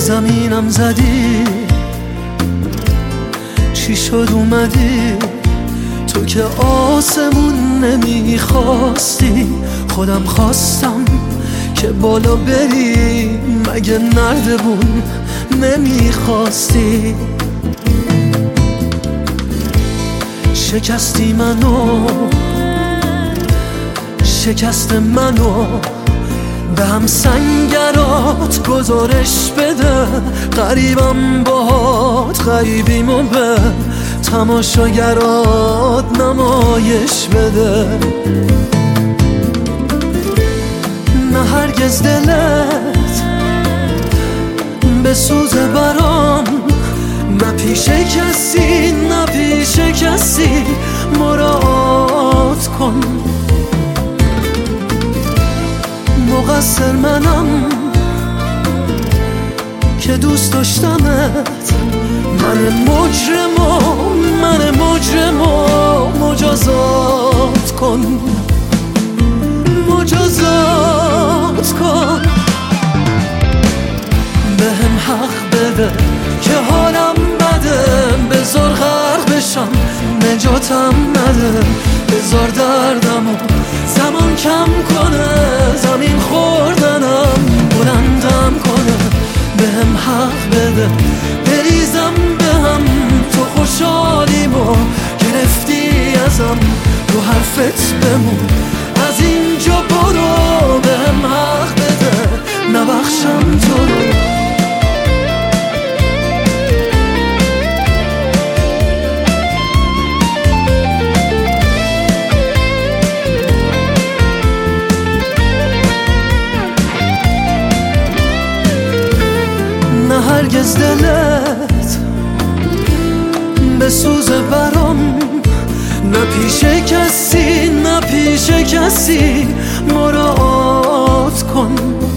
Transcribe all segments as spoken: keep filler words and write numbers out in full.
زمینم زدی، چی شد اومدی تو که آسمون نمیخواستی، خودم خواستم که بالا بری، مگه نردبون نمیخواستی؟ شکستی منو، شکست منو به هم سنگرات گزارش بده، غریبم باهات غریبیمو به تماشاگرات نمایش بده. نه هرگز دلت بسوزه برام، نه پیش کسی نه پیش کسی مراعات کن. مقصر منم که دوست داشتمت، من مجرمو من مجرمو مجازات کن، مجازات کن. بهم حق بده که حالم بده، بذار غرق بشم نجاتم نده، بذار دردمو زمان کم کنه، زمین خوردنم بلندم کنه. بهم حق بده بریزم بهم، تو خوشحالیمو گرفتی ازم، رو حرفت بمون از اینجا برو. بهم حق بده نبخشم تو رو. نه هرگز دلت بسوزه برام، نه پیش کسی نه پیش کسی مراعات کن.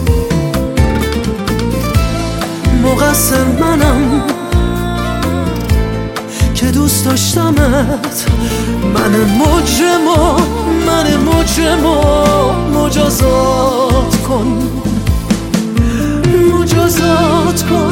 مقصر منم که دوست داشتمت، من مجرمو من مجرمو مجازات کن، مجازات کن.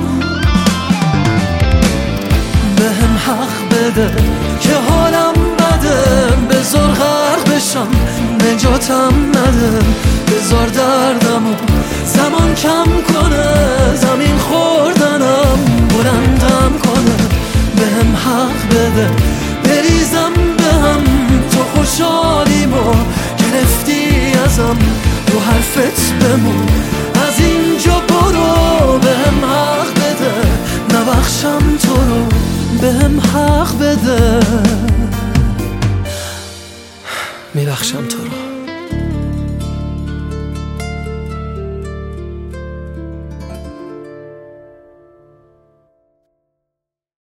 بهم حق بده که حالم بده، بذار غرق بشم نجاتم نده، بذار دردمو زمان کم کنه، زمین خوردنم بلندم کنه. بهم حق بده بریزم بهم، تو خوشحالیمو گرفتی ازم، رو حرفت بمون از اینجا برو. بهم حق بده نبخشم تو رو، بهم حق بده میبخشم تو رو.